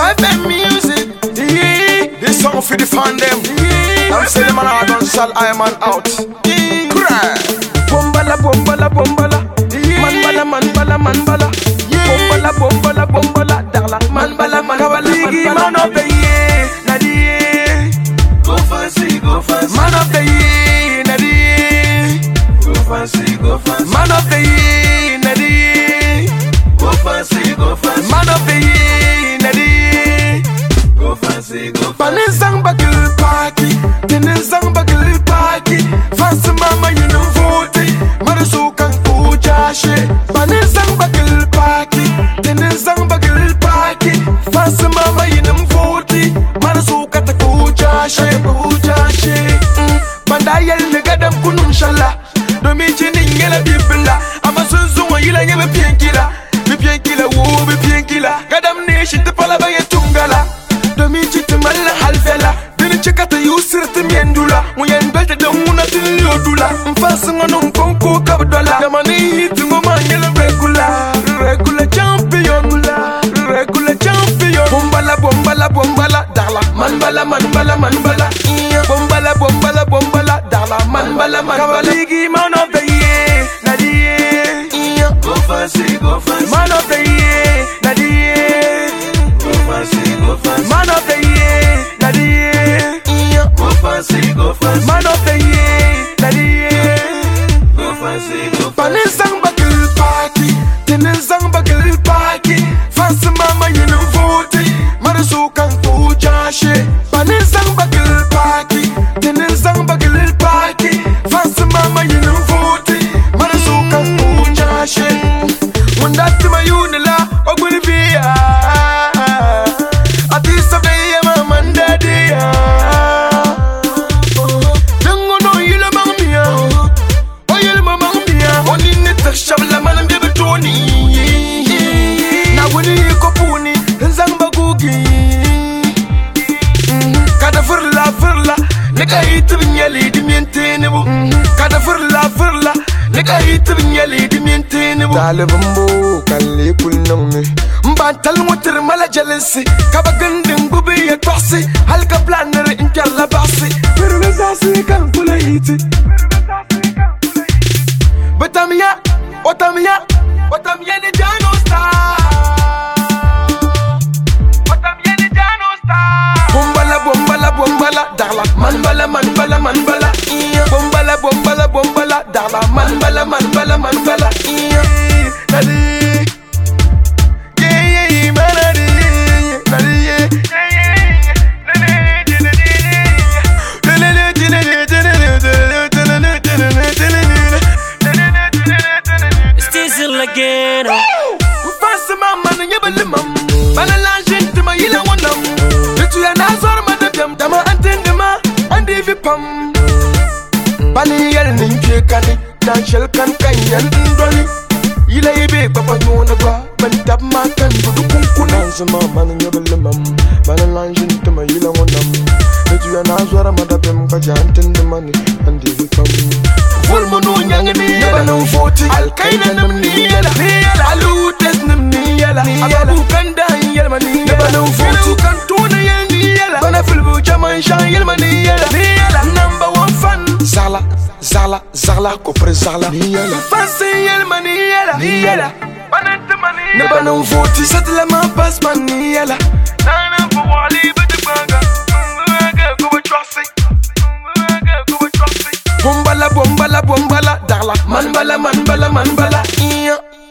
5M music. This song for the fan them. I'm saying them I don't sell I man out. Cry. Bombala, bombala, bombala. Man bala, man bala. Bombala, bombala, bombala. Darla, man bala, man bala. Biggie man of the year, Nadia. Go fancy, go fancy. Man of the year, Nadia. Go fancy, go fancy. Man of the year, Nadia. Go fancy, go fancy. Man of the year, Nadia. Go fancy, go fancy. Panin sang bagil party, tinin sang bagil party. Fast mama you know vote, marasu kan ujashe. Panin sang bagil party, tinin sang bagil party. Fast mama you know vote, marasu kata ujashe, ujashe. Bandayel negadam kunum shala, domi chini ngela bibla. Amasunzu wa yila ngebe pienkila, bipienkila wo bipienkila. Gadam ne shite pala baye tungala. Domi chite mala halvela, dini chekata yusirti miendula. Muyen belte de una tili odula. Mfasi ngono mkonko kabdola. Damani hiti ngoma ngela regular, regular champion, regular champion. Bombala, bombala, bombala, darla. Manbala, manbala, manbala. Bombala, bombala, bombala, darla. Manbala, manbala. Biggie man of the year, Nadia. Go fancy, go fancy. Man of the year, Nadia. Go fancy, go fancy. Man of the year, Nadia. Go fancy, go fancy. Man of the year, Nadia. Go fancy, go fancy. Panin sang bagil party, tinin sang bagil party. Fast mama you know vote, marasu kan ujashe. Panin sang bagil party, tinin sang bagil party. Fast mama you know vote, marasu kan ujashe. Mundati mayunila ogulivia. Atisa beye mama ndadia. Dango no yila mangmia, oyel mama mangmia. Oni nita shabla manam bebe toni. Na wini kopuni, nzang bagugi. Kada furla, nika hiti binyali di mientenebu. Kada furla, nika hiti binyali di mientenebu. Talibambo kalli kulnami. Mbantal mutir mala jealousy. Kaba ganding bubi ya tosi. Halka planner injalla basi. Pervezasi kan kula hiti. Batamia, Batamia ni Jano Star. Batamia ni Jano Star. Bombala, bombala, bombala, darla. Manbala, manbala, manbala. Bombala, bombala, bombala, darla. Manbala, manbala, manbala. Nadi. Again. Fast mama no yebele mam. Banala gente ma yila wonam. Bitu ya nazar ma dem dama antende ma andi vi pam. Bani yel ninje kani dan shel kan yan ndoli. Yila ibe papa nyona ba ban tab ma kan du kunkuna. Fast mama no yebele mam. Banala gente ma yila wonam. Bitu ya nazar ma dem ka jantende mani andi vi pam. Volmono nyangani yala voti alkaina namni yala alutes namni yala abu kanda yala mani yala voti kantuna yala bana filbu jaman shan yala mani yala number 1 fan zala kopre zala yala fancy yala mani yala banat mani ne bana voti satla ma pass mani yala nana for wali bitbanga ko trust. Bombala, bombala, bombala, darla. Manbala, manbala, manbala.